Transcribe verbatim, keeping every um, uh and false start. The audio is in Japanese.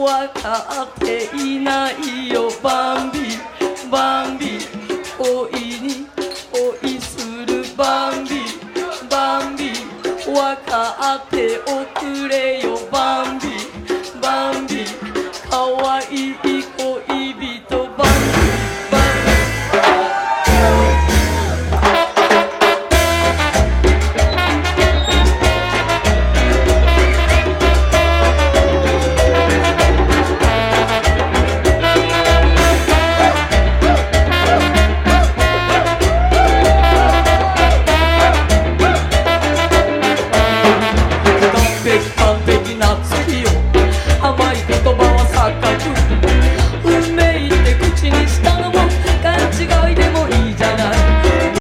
わかっていないよバンビバンビ恋に恋するバンビバンビわかっておくれよ